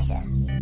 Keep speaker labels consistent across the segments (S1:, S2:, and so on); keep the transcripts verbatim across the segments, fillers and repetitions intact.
S1: Georgia.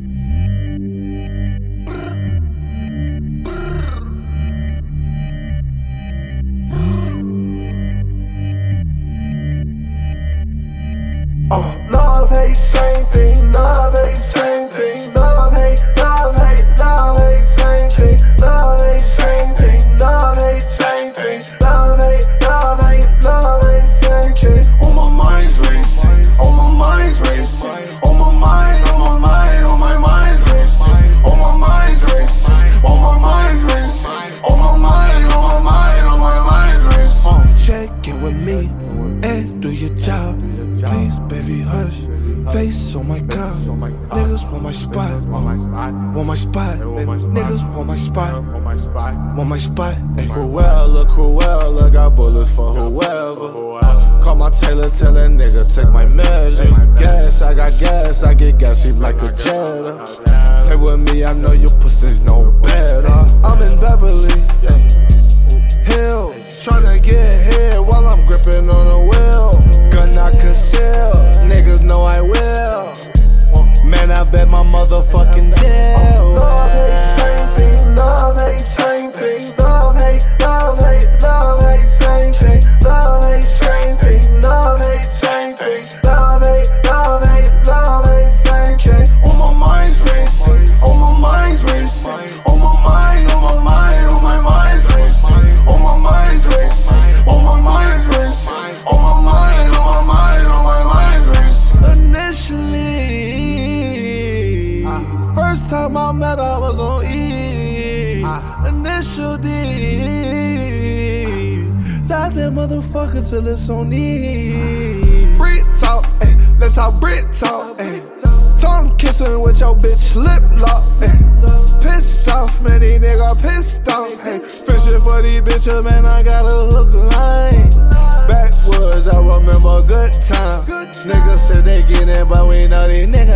S2: Oh, love, hate, same thing. Love, hate, same thing. Love, hate, love, hate, love, hate, same thing. Love, hate, same thing. Love, hate, same thing. Love, hate, love, hate, love, hate, same thing.
S3: On my mind's racing. On my mind's racing. On my mind, on my mind, on my mind's racing. On my mind's racing. On my mind's racing. On my mind, on my mind, on my mind's racing.
S4: Check in with me and do your job. Please, baby, hush. Face on my car. Niggas want my spot. Want my spot. Niggas want my spot. Want my spot.
S5: Cruella, Cruella, got bullets for whoever. Call my tailor, tell that nigga take my measure. Gas, I got gas, I get gassy like a jetta. Play with me, I know your pussy's no better. I'm in Beverly Hills, tryna get hit while I'm gripping on the wheel. Gun I conceal, niggas know I will. Man, I bet my motherfucking deal.
S2: Love, hate, same thing. Love, hate, same thing. Love, hate, love, hate, love, hate, same thing. Love, hate, same thing. Love, hate, same thing. Love, hate, love, hate, love, hate, same thing.
S3: On my mind's racing. On my mind's racing. On my mind, on my mind, on my mind's racing. On my mind's racing. On my mind's racing. On my mind, on my mind, on my mind's racing.
S4: Initially, first time I met her, I was on E. Initial D. That that motherfucker till it's on E. Brit talk, ay, let's talk Brit talk, ay. Tongue kissing with your bitch lip lock, ay. Pissed off, man, these niggas pissed off, ay. Fishing for these bitches, man, I got a hook line. Backwoods, I remember a good time. Niggas said they get in, but we know these niggas